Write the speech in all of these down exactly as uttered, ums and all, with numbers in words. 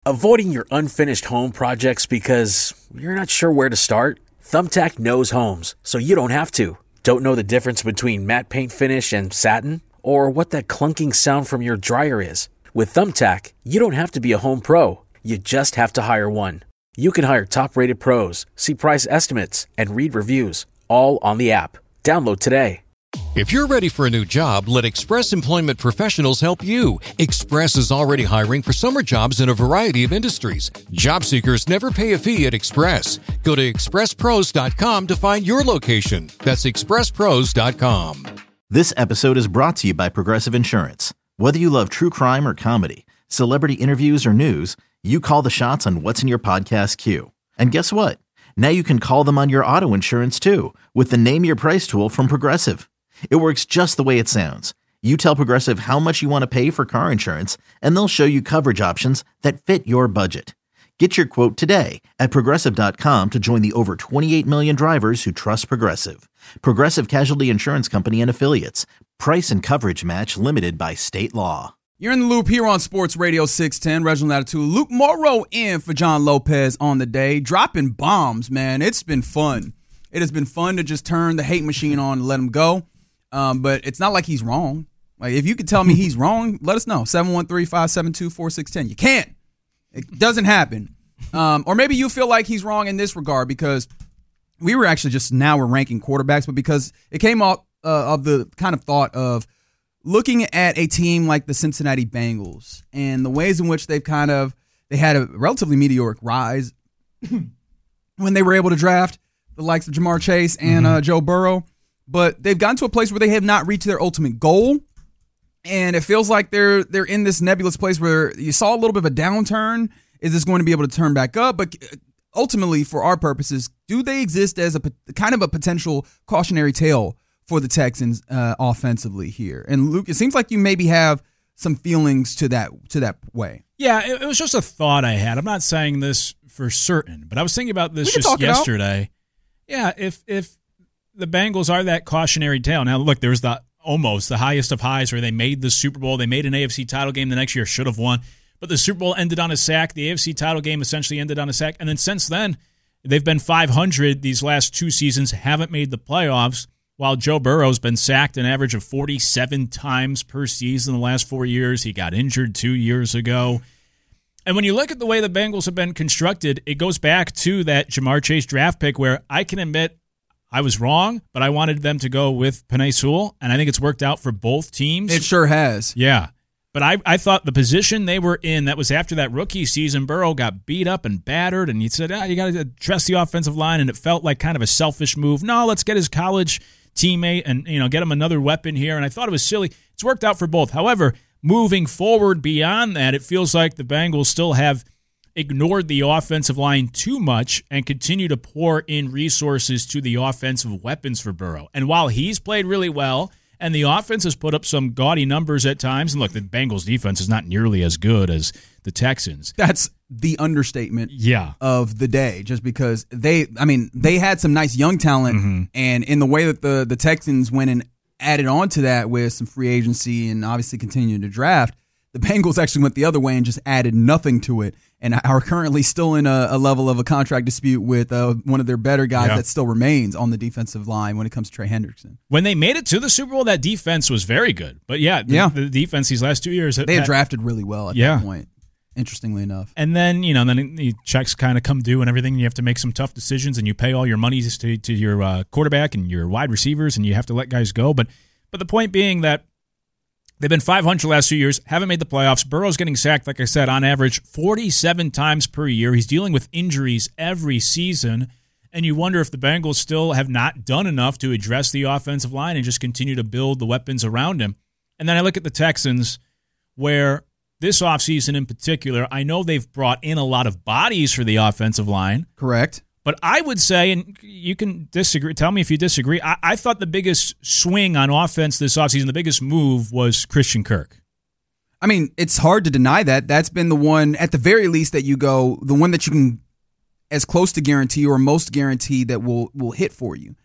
Avoiding your unfinished home projects because you're not sure where to start? Thumbtack knows homes, so you don't have to. Don't know the difference between matte paint finish and satin? Or what that clunking sound from your dryer is? With Thumbtack, you don't have to be a home pro. You just have to hire one. You can hire top-rated pros, see price estimates, and read reviews, all on the app. Download today. If you're ready for a new job, let Express Employment Professionals help you. Express is already hiring for summer jobs in a variety of industries. Job seekers never pay a fee at Express. Go to express pros dot com to find your location. That's express pros dot com. This episode is brought to you by Progressive Insurance. Whether you love true crime or comedy, celebrity interviews or news, you call the shots on what's in your podcast queue. And guess what? Now you can call them on your auto insurance too with the Name Your Price tool from Progressive. It works just the way it sounds. You tell Progressive how much you want to pay for car insurance, and they'll show you coverage options that fit your budget. Get your quote today at progressive dot com to join the over twenty-eight million drivers who trust Progressive. Progressive Casualty Insurance Company and Affiliates. Price and coverage match limited by state law. You're in the loop here on Sports Radio six ten. Reginald Attitude. Luke Morrow in for John Lopez on the day. Dropping bombs, man. It's been fun. It has been fun to just turn the hate machine on and let him go. Um, but it's not like he's wrong. Like, if you could tell me he's wrong, let us know. seven one three, five seven two, four six one zero. You can't. It doesn't happen. Um, or maybe you feel like he's wrong in this regard because we were actually just now we're ranking quarterbacks, but because it came off uh, of the kind of thought of looking at a team like the Cincinnati Bengals and the ways in which they've kind of, they had a relatively meteoric rise when they were able to draft the likes of Jamar Chase and uh, Joe Burrow. But they've gotten to a place where they have not reached their ultimate goal. And it feels like they're they're in this nebulous place where you saw a little bit of a downturn. Is this going to be able to turn back up? But ultimately, for our purposes, do they exist as a kind of a potential cautionary tale for the Texans uh, offensively here? And Luke, it seems like you maybe have some feelings to that to that way. Yeah, it, it was just a thought I had. I'm not saying this for certain, but I was thinking about this just yesterday. Yeah, if if the Bengals are that cautionary tale. Now, look, there's the almost the highest of highs where they made the Super Bowl. They made an A F C title game the next year, should have won. But the Super Bowl ended on a sack. The A F C title game essentially ended on a sack. And then since then, they've been five hundred these last two seasons, haven't made the playoffs, while Joe Burrow's been sacked an average of forty-seven times per season in the last four years. He got injured two years ago. And when you look at the way the Bengals have been constructed, it goes back to that Jamar Chase draft pick where I can admit I was wrong, but I wanted them to go with Penei Sewell, and I think it's worked out for both teams. It sure has. Yeah. But I, I thought the position they were in, that was after that rookie season, Burrow got beat up and battered, and you said, ah, you got to address the offensive line, and it felt like kind of a selfish move. No, let's get his college teammate and you know get him another weapon here, and I thought it was silly. It's worked out for both. However, moving forward beyond that, it feels like the Bengals still have ignored the offensive line too much and continue to pour in resources to the offensive weapons for Burrow. And while he's played really well and the offense has put up some gaudy numbers at times, and look, the Bengals defense is not nearly as good as the Texans. That's the understatement yeah. of the day, just because they, I mean, they had some nice young talent, mm-hmm. and in the way that the, the Texans went and added on to that with some free agency and obviously continuing to draft, the Bengals actually went the other way and just added nothing to it and are currently still in a, a level of a contract dispute with uh, one of their better guys yeah. that still remains on the defensive line when it comes to Trey Hendrickson. When they made it to the Super Bowl, that defense was very good. But, yeah, the, yeah. the defense these last two years. They had, had drafted really well at yeah. that point, interestingly enough. And then, you know, then the checks kind of come due and everything. You have to make some tough decisions, and you pay all your money to, to your uh, quarterback and your wide receivers, and you have to let guys go. But, but the point being that they've been five hundred the last few years, haven't made the playoffs. Burrow's getting sacked, like I said, on average forty-seven times per year. He's dealing with injuries every season, and you wonder if the Bengals still have not done enough to address the offensive line and just continue to build the weapons around him. And then I look at the Texans, where this offseason in particular, I know they've brought in a lot of bodies for the offensive line. Correct. But I would say, and you can disagree, tell me if you disagree, I, I thought the biggest swing on offense this offseason, the biggest move was Christian Kirk. I mean, it's hard to deny that. That's been the one, at the very least, that you go, the one that you can as close to guarantee or most guarantee that will will hit for you.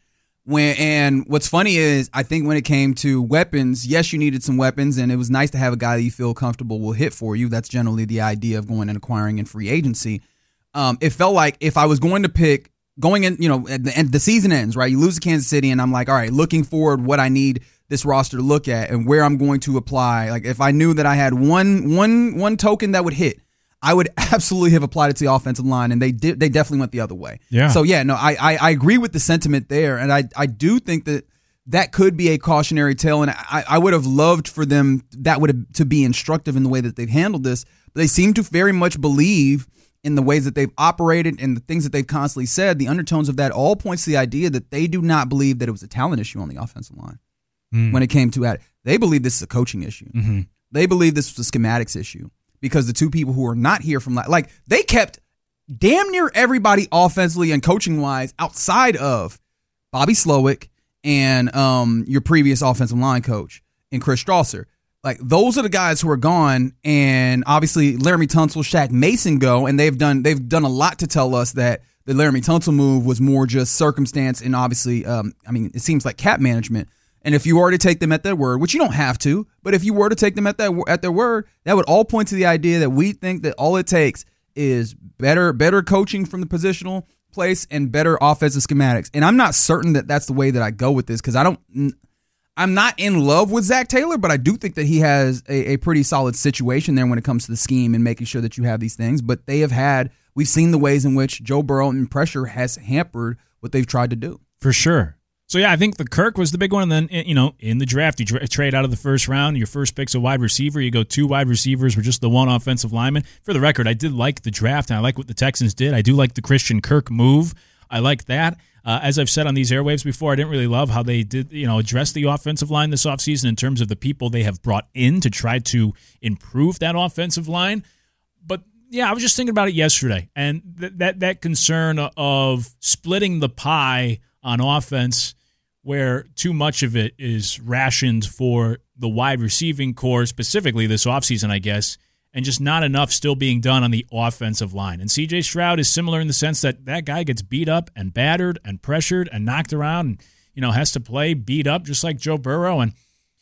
When and what's funny is I think when it came to weapons, yes, you needed some weapons, and it was nice to have a guy that you feel comfortable will hit for you. That's generally the idea of going and acquiring in free agency. Um, it felt like if I was going to pick going in, you know, at the end, the season ends, right? You lose to Kansas City, and I'm like, all right, looking forward, what I need this roster to look at and where I'm going to apply. Like if I knew that I had one one one token that would hit, I would absolutely have applied it to the offensive line, and they did. They definitely went the other way. Yeah. So yeah, no, I, I I agree with the sentiment there, and I I do think that that could be a cautionary tale, and I I would have loved for them that would have to be instructive in the way that they've handled this. But they seem to very much believe in the ways that they've operated and the things that they've constantly said. The undertones of that all points to the idea that they do not believe that it was a talent issue on the offensive line mm. when it came to it. They believe this is a coaching issue. Mm-hmm. They believe this was a schematics issue. Because the two people who are not here from like they kept damn near everybody offensively and coaching wise outside of Bobby Slowick and um, your previous offensive line coach and Chris Strausser. Like those are the guys who are gone, and obviously Laramie Tunsil, Shaq Mason go, and they've done they've done a lot to tell us that the Laramie Tunsil move was more just circumstance and obviously um, I mean it seems like cap management. And if you were to take them at their word, which you don't have to, but if you were to take them at that at their word, that would all point to the idea that we think that all it takes is better better coaching from the positional place and better offensive schematics. And I'm not certain that that's the way that I go with this because I don't, I'm not in love with Zach Taylor, but I do think that he has a, a pretty solid situation there when it comes to the scheme and making sure that you have these things. But they have had, we've seen the ways in which Joe Burrow and pressure has hampered what they've tried to do. For sure. So, yeah, I think the Kirk was the big one. And then, you know, in the draft, you tra- trade out of the first round. Your first pick's a wide receiver. You go two wide receivers with just the one offensive lineman. For the record, I did like the draft, and I like what the Texans did. I do like the Christian Kirk move. I like that. Uh, as I've said on these airwaves before, I didn't really love how they did, you know, address the offensive line this offseason in terms of the people they have brought in to try to improve that offensive line. But, yeah, I was just thinking about it yesterday. And th- that, that concern of splitting the pie on offense where too much of it is rationed for the wide receiving core, specifically this offseason, I guess, and just not enough still being done on the offensive line. And C J Stroud is similar in the sense that that guy gets beat up and battered and pressured and knocked around and, you know, has to play beat up just like Joe Burrow. And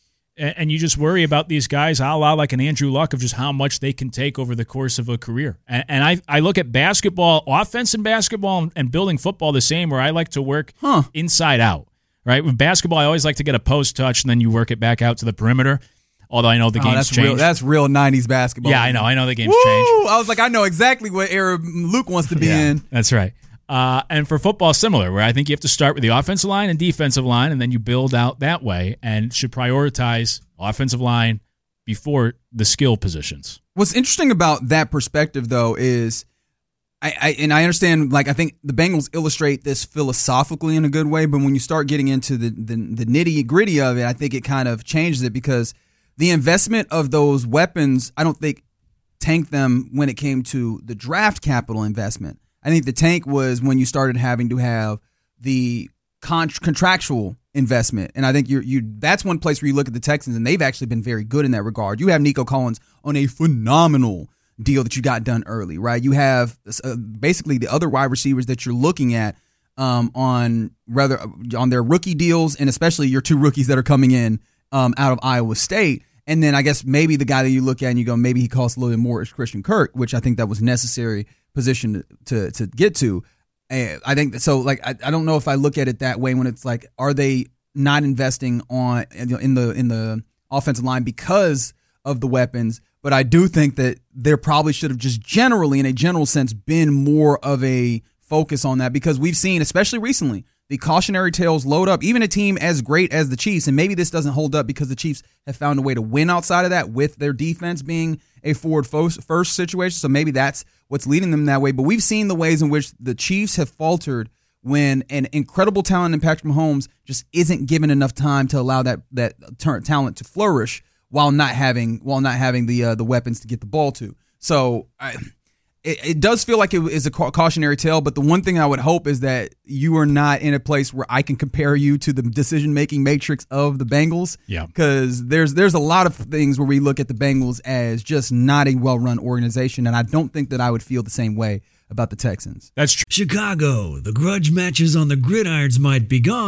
and you just worry about these guys, a la like an Andrew Luck, of just how much they can take over the course of a career. And, and I, I look at basketball, offense in basketball and building football the same, where I like to work huh. inside out. Right? With basketball, I always like to get a post touch, and then you work it back out to the perimeter. Although I know the oh, game's that's changed. Real, that's real nineties basketball. Yeah, I know. I know the game's Woo! changed. I was like, I know exactly what era Luke wants to be yeah, in. That's right. Uh, and for football, similar, where I think you have to start with the offensive line and defensive line, and then you build out that way, and should prioritize offensive line before the skill positions. What's interesting about that perspective, though, is I, I and I understand, like, I think the Bengals illustrate this philosophically in a good way, but when you start getting into the, the, the nitty-gritty of it, I think it kind of changes it, because the investment of those weapons, I don't think tanked them when it came to the draft capital investment. I think the tank was when you started having to have the con- contractual investment. And I think you're, you that's one place where you look at the Texans, and they've actually been very good in that regard. You have Nico Collins on a phenomenal deal that you got done early, right? You have uh, basically the other wide receivers that you're looking at um, on rather on their rookie deals, and especially your two rookies that are coming in um, out of Iowa State. And then I guess maybe the guy that you look at and you go, maybe he costs a little bit more, is Christian Kirk, which I think that was necessary position to to, to get to. And I think so. Like I, I don't know if I look at it that way when it's like, are they not investing on in the in the offensive line because of the weapons? But I do think that there probably should have just generally, in a general sense, been more of a focus on that, because we've seen, especially recently, the cautionary tales load up. Even a team as great as the Chiefs, and maybe this doesn't hold up because the Chiefs have found a way to win outside of that with their defense being a forward first situation. So maybe that's what's leading them that way. But we've seen the ways in which the Chiefs have faltered when an incredible talent in Patrick Mahomes just isn't given enough time to allow that that talent to flourish, while not having while not having the uh, the weapons to get the ball to. So I, it, it does feel like it is a cautionary tale, but the one thing I would hope is that you are not in a place where I can compare you to the decision-making matrix of the Bengals. Yeah. Because there's there's a lot of things where we look at the Bengals as just not a well-run organization, and I don't think that I would feel the same way about the Texans. That's true. Chicago, the grudge matches on the gridirons might be gone,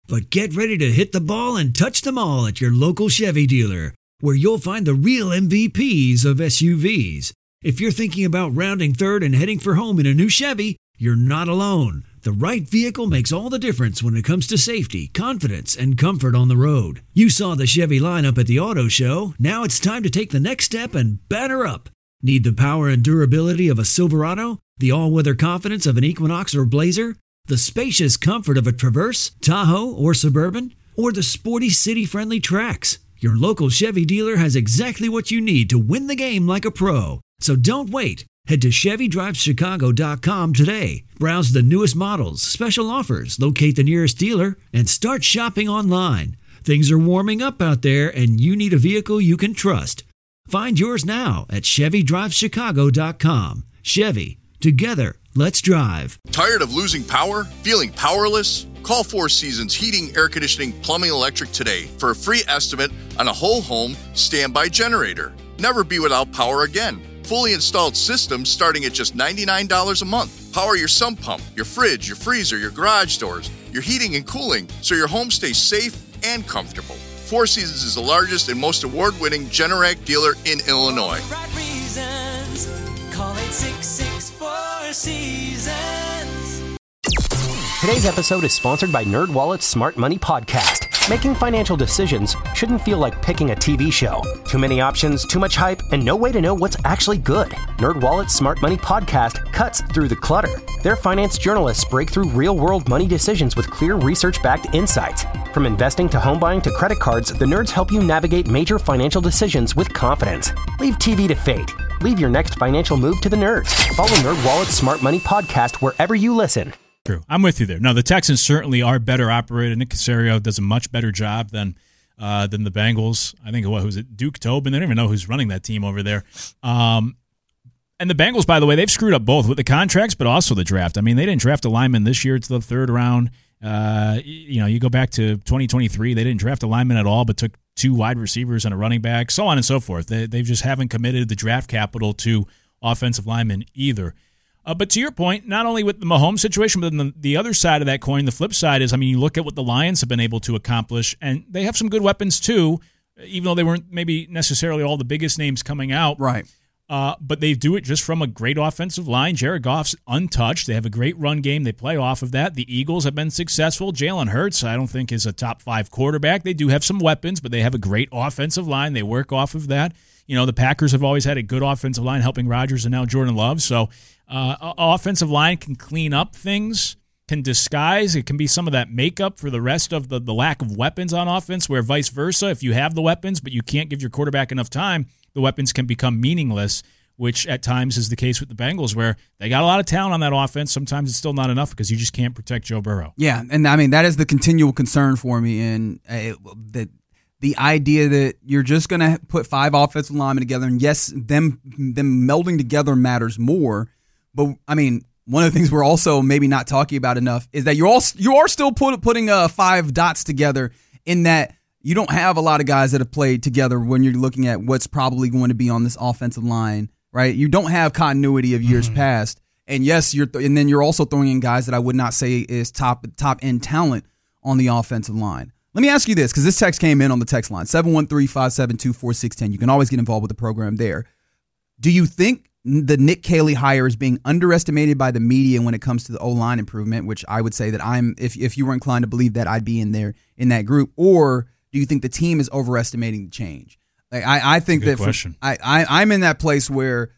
But get ready to hit the ball and touch them all at your local Chevy dealer, where you'll find the real M V Ps of S U Vs. If you're thinking about rounding third and heading for home in a new Chevy, you're not alone. The right vehicle makes all the difference when it comes to safety, confidence, and comfort on the road. You saw the Chevy lineup at the auto show. Now it's time to take the next step and batter up. Need the power and durability of a Silverado? The all-weather confidence of an Equinox or Blazer? The spacious comfort of a Traverse, Tahoe, or Suburban? Or the sporty city-friendly Trax? Your local Chevy dealer has exactly what you need to win the game like a pro. So don't wait. Head to Chevy Drives Chicago dot com today. Browse the newest models, special offers, locate the nearest dealer, and start shopping online. Things are warming up out there, and you need a vehicle you can trust. Find yours now at Chevy Drives Chicago dot com. Chevy. Together, let's drive. Tired of losing power? Feeling powerless? Call Four Seasons Heating, Air Conditioning, Plumbing, Electric today for a free estimate on a whole home standby generator. Never be without power again. Fully installed systems starting at just ninety-nine dollars a month. Power your sump pump, your fridge, your freezer, your garage doors, your heating and cooling so your home stays safe and comfortable. Four Seasons is the largest and most award-winning Generac dealer in Illinois. Right reasons. Call eight six six, four seasons. Today's episode is sponsored by NerdWallet's Smart Money Podcast. Making financial decisions shouldn't feel like picking a T V show. Too many options, too much hype, and no way to know what's actually good. NerdWallet's Smart Money Podcast cuts through the clutter. Their finance journalists break through real-world money decisions with clear research-backed insights. From investing to home buying to credit cards, the nerds help you navigate major financial decisions with confidence. Leave T V to fate. Leave your next financial move to the nerds. Follow NerdWallet's Smart Money Podcast wherever you listen. True. I'm with you there. No, the Texans certainly are better operated. Nick Caserio does a much better job than uh, than the Bengals. I think, what was it, Duke Tobin? They don't even know who's running that team over there. Um, and the Bengals, by the way, they've screwed up both with the contracts, but also the draft. I mean, they didn't draft a lineman this year. It's the third round. Uh, you know, you go back to twenty twenty-three, they didn't draft a lineman at all, but took two wide receivers and a running back, so on and so forth. They, they just haven't committed the draft capital to offensive linemen either. Uh, but to your point, not only with the Mahomes situation, but then the, the other side of that coin, the flip side is, I mean, you look at what the Lions have been able to accomplish, and they have some good weapons too, even though they weren't maybe necessarily all the biggest names coming out. Right. Uh, but they do it just from a great offensive line. Jared Goff's untouched. They have a great run game. They play off of that. The Eagles have been successful. Jalen Hurts, I don't think, is a top five quarterback. They do have some weapons, but they have a great offensive line. They work off of that. You know, the Packers have always had a good offensive line, helping Rodgers and now Jordan Love. So uh, offensive line can clean up things, can disguise. It can be some of that makeup for the rest of the, the lack of weapons on offense, where vice versa, if you have the weapons but you can't give your quarterback enough time, the weapons can become meaningless, which at times is the case with the Bengals, where they got a lot of talent on that offense. Sometimes it's still not enough because you just can't protect Joe Burrow. Yeah, and I mean, that is the continual concern for me, and uh, that the idea that you're just going to put five offensive linemen together, and yes, them them melding together matters more, but I mean, one of the things we're also maybe not talking about enough is that you're all you are still put, putting uh, five dots together, in that you don't have a lot of guys that have played together when you're looking at what's probably going to be on this offensive line, right? You don't have continuity of years mm-hmm. past, and yes, you're th- and then you're also throwing in guys that I would not say is top top end talent on the offensive line. Let me ask you this, because this text came in on the text line, seven one three, five seven two, four six one zero. You can always get involved with the program there. Do you think the Nick Caley hire is being underestimated by the media when it comes to the O-line improvement, which I would say that I'm, if if you were inclined to believe that, I'd be in there in that group, or do you think the team is overestimating the change? Like, I, I think that for, I, I I'm in that place where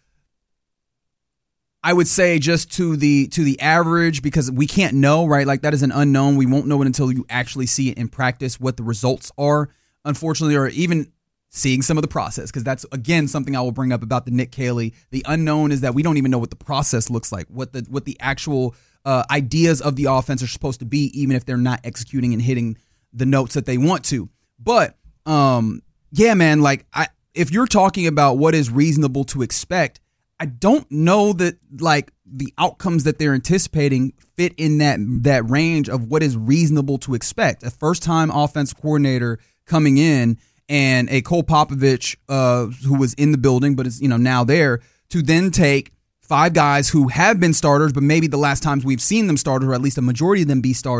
I would say just to the to the average, because we can't know, right? Like, that is an unknown. We won't know it until you actually see it in practice, what the results are, unfortunately, or even seeing some of the process, because that's, again, something I will bring up about the Nick Caley. The unknown is that we don't even know what the process looks like, what the what the actual uh, ideas of the offense are supposed to be, even if they're not executing and hitting the notes that they want to. But, um, yeah, man, like, I if you're talking about what is reasonable to expect, I don't know that, like, the outcomes that they're anticipating fit in that that range of what is reasonable to expect. A first-time offensive coordinator coming in, and a Cole Popovich uh, who was in the building but is, you know, now there, to then take five guys who have been starters, but maybe the last times we've seen them starters, or at least a majority of them be starters,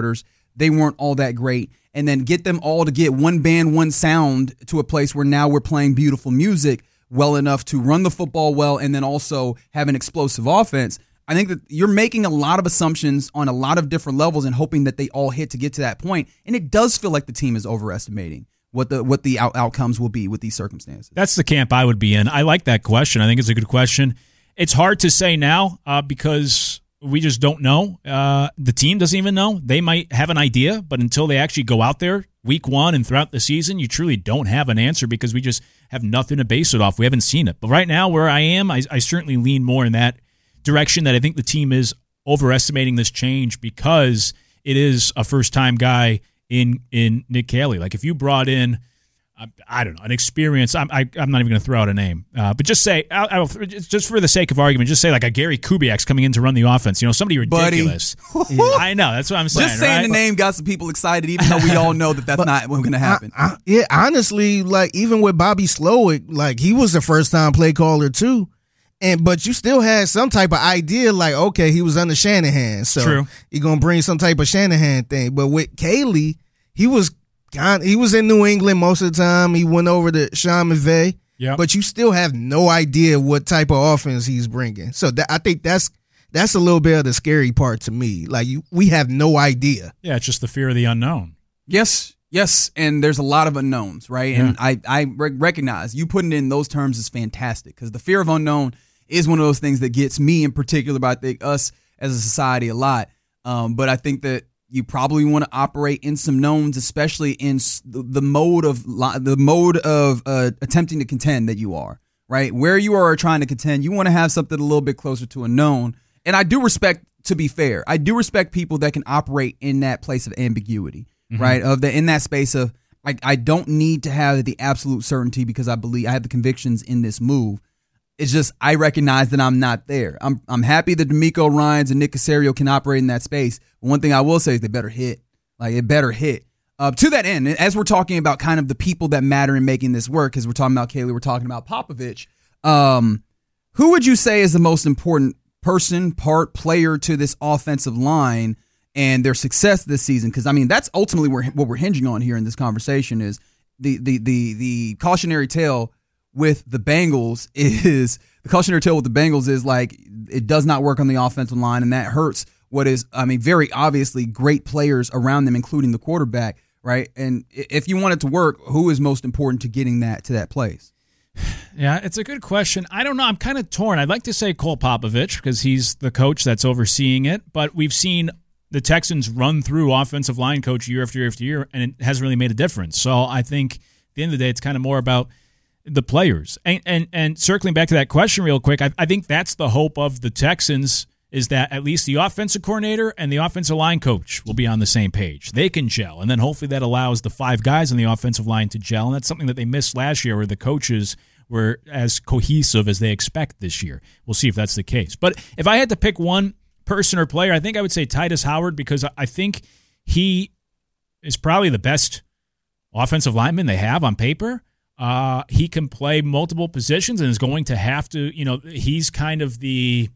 they weren't all that great, and then get them all to get one band, one sound to a place where now we're playing beautiful music well enough to run the football well and then also have an explosive offense. I think that you're making a lot of assumptions on a lot of different levels and hoping that they all hit to get to that point. And it does feel like the team is overestimating what the what the out- outcomes will be with these circumstances. That's the camp I would be in. I like that question. I think it's a good question. It's hard to say now uh, because we just don't know. Uh, the team doesn't even know. They might have an idea, but until they actually go out there week one and throughout the season, you truly don't have an answer because we just have nothing to base it off. We haven't seen it. But right now where I am, I, I certainly lean more in that direction that I think the team is overestimating this change because it is a first-time guy in in Nick Caley. Like if you brought in, I, I don't know, an experience, I'm, I, I'm not even going to throw out a name, uh, but just say, I'll, I'll, just for the sake of argument, just say like a Gary Kubiak's coming in to run the offense. You know, somebody ridiculous. Yeah. I know, that's what I'm saying. Just saying right? the name got some people excited, even though we all know that that's but not what's going to happen. I, I, yeah, honestly, like even with Bobby Slowick, like he was a first-time play caller too. And but you still had some type of idea, like, okay, he was under Shanahan, so True. you're gonna bring some type of Shanahan thing. But with Caley, he was kind, he was in New England most of the time. He went over to Sean McVay, yep. but you still have no idea what type of offense he's bringing. So that, I think that's that's a little bit of the scary part to me. Like you, we have no idea. Yeah, it's just the fear of the unknown. Yes, yes, and there's a lot of unknowns, right? Yeah. And I I re- recognize you putting it in those terms is fantastic because the fear of unknown is one of those things that gets me in particular, but I think us as a society a lot. Um, but I think that you probably want to operate in some knowns, especially in the mode of the mode of uh, attempting to contend that you are, right? Where you are trying to contend, you want to have something a little bit closer to a known. And I do respect, to be fair, I do respect people that can operate in that place of ambiguity, mm-hmm. right? Of the in that space of like I don't need to have the absolute certainty because I believe I have the convictions in this move. It's just I recognize that I'm not there. I'm I'm happy that D'Amico Ryans and Nick Caserio can operate in that space. But one thing I will say is they better hit. Like, it better hit. Uh, to that end, as we're talking about kind of the people that matter in making this work, because we're talking about Caley, we're talking about Popovich, um, who would you say is the most important person, part, player to this offensive line and their success this season? Because, I mean, that's ultimately where, what we're hinging on here in this conversation is the the the the cautionary tale with the Bengals is the cautionary tale with the Bengals is like it does not work on the offensive line, and that hurts what is, I mean, very obviously great players around them, including the quarterback, right? And if you want it to work, who is most important to getting that to that place? Yeah, it's a good question. I don't know. I'm kind of torn. I'd like to say Cole Popovich because he's the coach that's overseeing it, but we've seen the Texans run through offensive line coach year after year after year, and it hasn't really made a difference. So I think at the end of the day, it's kind of more about the players. And and, and circling back to that question real quick, I, I think that's the hope of the Texans is that at least the offensive coordinator and the offensive line coach will be on the same page. They can gel, and then hopefully that allows the five guys on the offensive line to gel, and that's something that they missed last year where the coaches were as cohesive as they expect this year. We'll see if that's the case. But if I had to pick one person or player, I think I would say Titus Howard because I think he is probably the best offensive lineman they have on paper. Uh, he can play multiple positions and is going to have to, you know, he's kind of the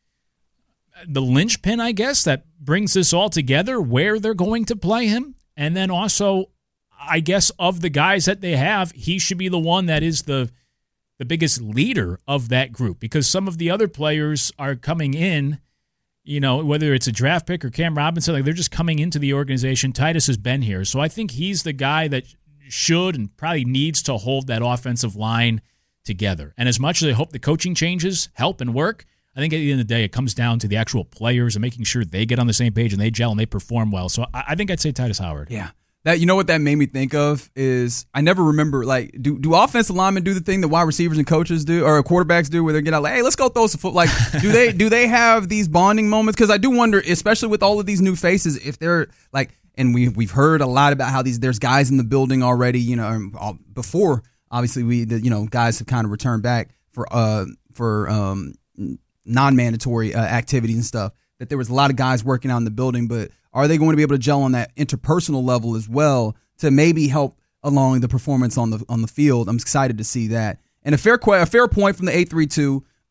the linchpin, I guess, that brings this all together, where they're going to play him. And then also, I guess, of the guys that they have, he should be the one that is the the biggest leader of that group because some of the other players are coming in, you know, whether it's a draft pick or Cam Robinson, like they're just coming into the organization. Titus has been here. So I think he's the guy that should and probably needs to hold that offensive line together. And as much as I hope the coaching changes help and work, I think at the end of the day, it comes down to the actual players and making sure they get on the same page and they gel and they perform well. So I, I think I'd say Titus Howard. Yeah. That, you know what that made me think of is I never remember, like, do do offensive linemen do the thing that wide receivers and coaches do or quarterbacks do where they get out like, hey, let's go throw some foot. Like, do they do they have these bonding moments? Because I do wonder, especially with all of these new faces, if they're like, and we we've heard a lot about how these there's guys in the building already, you know, before obviously we the, you know guys have kind of returned back for uh for um non-mandatory uh, activities and stuff. That there was a lot of guys working out in the building, but are they going to be able to gel on that interpersonal level as well to maybe help along the performance on the on the field? I'm excited to see that. And a fair a fair point from the eight three two.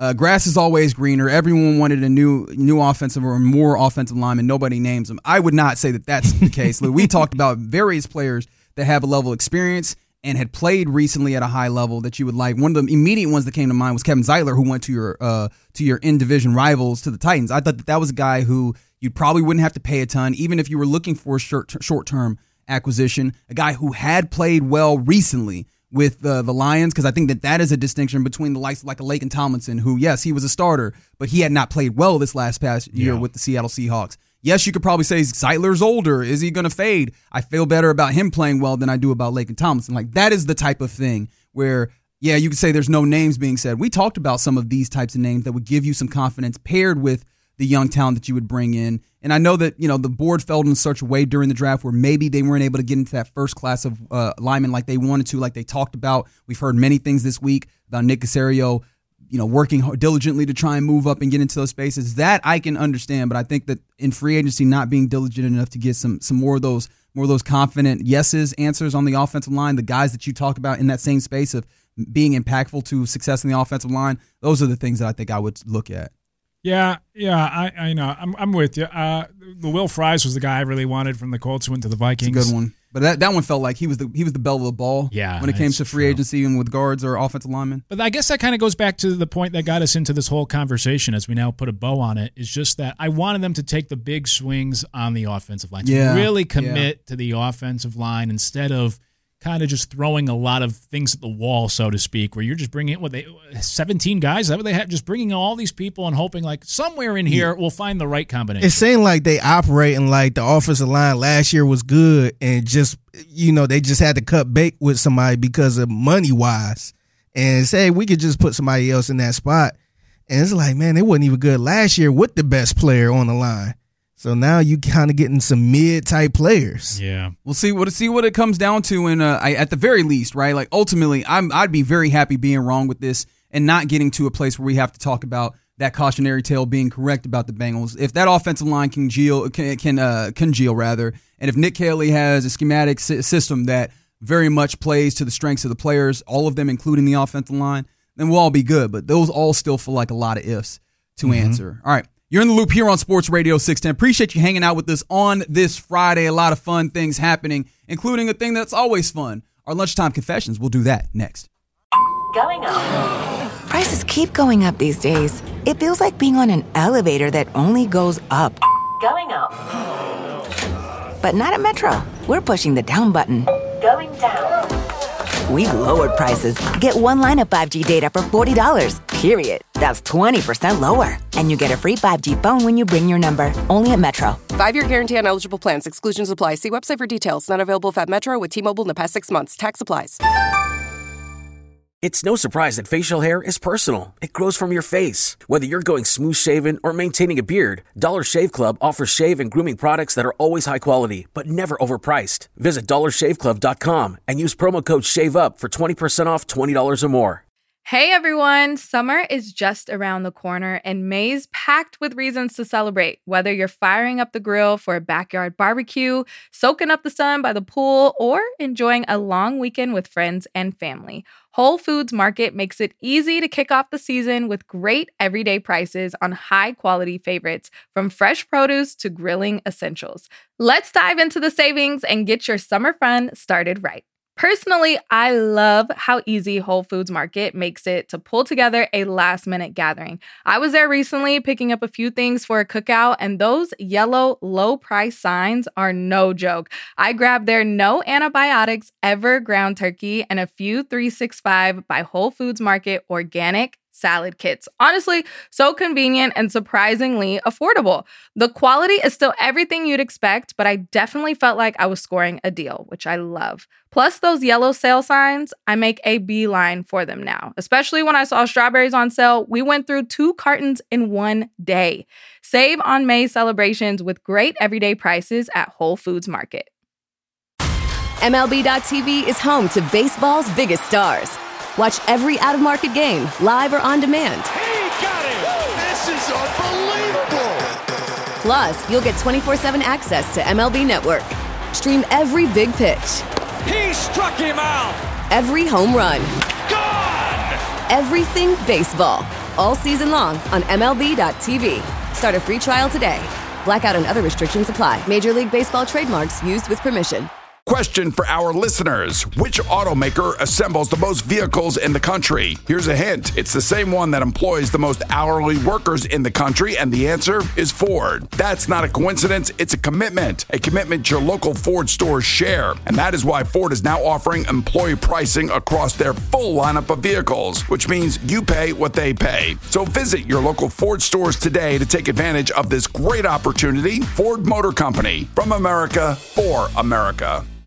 Uh, grass is always greener. Everyone wanted a new new offensive or more offensive lineman. Nobody names them. I would not say that that's the case. We talked about various players that have a level of experience and had played recently at a high level that you would like. One of the immediate ones that came to mind was Kevin Zeitler, who went to your uh, to your in-division rivals, to the Titans. I thought that that was a guy who you probably wouldn't have to pay a ton, even if you were looking for a short, short-term acquisition, a guy who had played well recently with uh, the Lions, because I think that that is a distinction between the likes of like a Laken Tomlinson, who, yes, he was a starter, but he had not played well this last past year yeah. with the Seattle Seahawks. Yes, you could probably say Zeitler's older. Is he going to fade? I feel better about him playing well than I do about Laken Tomlinson. Like, that is the type of thing where, yeah, you could say there's no names being said. We talked about some of these types of names that would give you some confidence paired with the young talent that you would bring in. And I know that, you know, the board felt in such a way during the draft where maybe they weren't able to get into that first class of uh, linemen like they wanted to, like they talked about. We've heard many things this week about Nick Caserio, you know, working diligently to try and move up and get into those spaces. That I can understand, but I think that in free agency, not being diligent enough to get some some more of those more of those confident yeses answers on the offensive line, the guys that you talk about in that same space of being impactful to success in the offensive line, those are the things that I think I would look at. Yeah, yeah, I, I know. I'm I'm with you. Uh, the Will Fries was the guy I really wanted from the Colts who went to the Vikings. It's a good one. But that, that one felt like he was the he was the belle of the ball yeah, when it came to free true. agency and with guards or offensive linemen. But I guess that kind of goes back to the point that got us into this whole conversation as we now put a bow on it, is just that I wanted them to take the big swings on the offensive line. To yeah, really commit yeah. to the offensive line instead of kind of just throwing a lot of things at the wall, so to speak, where you're just bringing in what they seventeen guys. Is that what they had? Just bringing all these people and hoping like somewhere in here we'll find the right combination. It seemed like they operating like the offensive line last year was good, and just you know they just had to cut bait with somebody because of money wise, and say we could just put somebody else in that spot. And it's like, man, they wasn't even good last year with the best player on the line. So now you kind of getting some mid-type players. Yeah, we'll see what see what it comes down to. And uh, I, at the very least, right? Like ultimately, I'm I'd be very happy being wrong with this and not getting to a place where we have to talk about that cautionary tale being correct about the Bengals. If that offensive line can congeal, can, can uh, congeal rather, and if Nick Caley has a schematic system that very much plays to the strengths of the players, all of them, including the offensive line, then we'll all be good. But those all still feel like a lot of ifs to mm-hmm. answer. All right. You're in the loop here on Sports Radio six ten. Appreciate you hanging out with us on this Friday. A lot of fun things happening, including a thing that's always fun, our lunchtime confessions. We'll do that next. Going up. Prices keep going up these days. It feels like being on an elevator that only goes up. Going up. But not at Metro. We're pushing the down button. Going down. We've lowered prices. Get one line of five G data for forty dollars, period. That's twenty percent lower. And you get a free five G phone when you bring your number. Only at Metro. Five-year guarantee on eligible plans. Exclusions apply. See website for details. Not available if at Metro with T-Mobile in the past six months. Tax applies. It's no surprise that facial hair is personal. It grows from your face. Whether you're going smooth shaven or maintaining a beard, Dollar Shave Club offers shave and grooming products that are always high quality, but never overpriced. Visit dollar shave club dot com and use promo code SHAVEUP for twenty percent off twenty dollars or more. Hey everyone, summer is just around the corner and May's packed with reasons to celebrate. Whether you're firing up the grill for a backyard barbecue, soaking up the sun by the pool, or enjoying a long weekend with friends and family, Whole Foods Market makes it easy to kick off the season with great everyday prices on high-quality favorites, from fresh produce to grilling essentials. Let's dive into the savings and get your summer fun started right. Personally, I love how easy Whole Foods Market makes it to pull together a last-minute gathering. I was there recently picking up a few things for a cookout, and those yellow low-price signs are no joke. I grabbed their no antibiotics ever ground turkey and a few three sixty-five by Whole Foods Market organic salad kits. Honestly, so convenient and surprisingly affordable. The quality is still everything you'd expect, but I definitely felt like I was scoring a deal, which I love. Plus those yellow sale signs, I make a beeline for them now. Especially when I saw strawberries on sale, we went through two cartons in one day. Save on May celebrations with great everyday prices at Whole Foods Market. M L B dot T V is home to baseball's biggest stars. Watch every out-of-market game, live or on demand. He got it! This is unbelievable! Plus, you'll get twenty-four seven access to M L B Network. Stream every big pitch. He struck him out! Every home run. Gone! Everything baseball. all season long on M L B dot T V. Start a free trial today. Blackout and other restrictions apply. Major League Baseball trademarks used with permission. Question for our listeners. Which automaker assembles the most vehicles in the country? Here's a hint. It's the same one that employs the most hourly workers in the country, and the answer is Ford. That's not a coincidence. It's a commitment. A commitment your local Ford stores share. And that is why Ford is now offering employee pricing across their full lineup of vehicles, which means you pay what they pay. So visit your local Ford stores today to take advantage of this great opportunity. Ford Motor Company. From America, for America.